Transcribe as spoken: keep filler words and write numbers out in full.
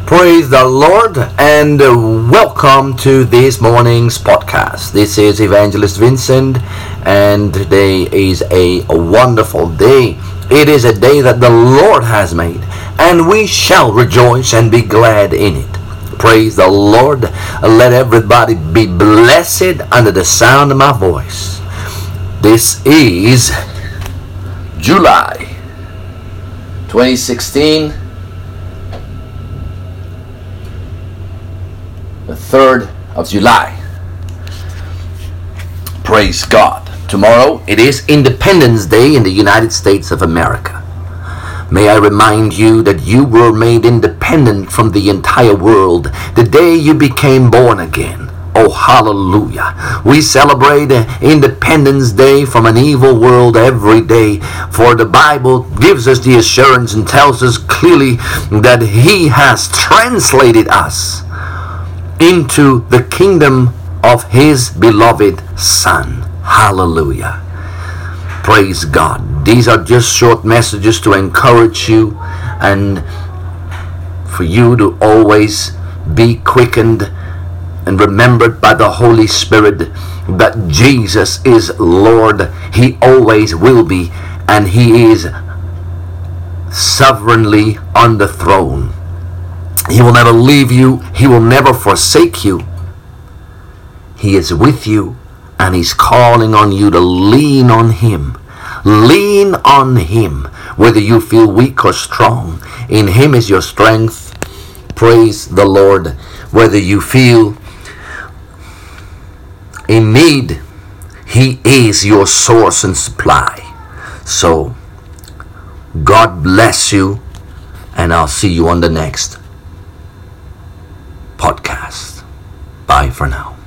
Praise the Lord and welcome to this morning's podcast. This is Evangelist Vincent and today is a wonderful day. It is a day that the Lord has made and we shall rejoice and be glad in it. Praise the Lord. Let everybody be blessed under the sound of my voice. This is July twenty sixteen. The third of July. Praise God. Tomorrow it is Independence Day in the United States of America. May I remind you that you were made independent from the entire world the day you became born again. Oh, hallelujah. We celebrate Independence Day from an evil world every day, for the Bible gives us the assurance and tells us clearly that He has translated us into the kingdom of His beloved Son. Hallelujah. Praise God. These are just short messages to encourage you and for you to always be quickened and remembered by the Holy Spirit that Jesus is Lord. He always will be, and He is sovereignly on the throne. He will never leave you. He will never forsake you. He is with you, and He's calling on you to lean on Him. Lean on Him, whether you feel weak or strong. In Him is your strength. Praise the Lord. Whether you feel in need, He is your source and supply. So, God bless you, and I'll see you on the next podcast. Bye for now.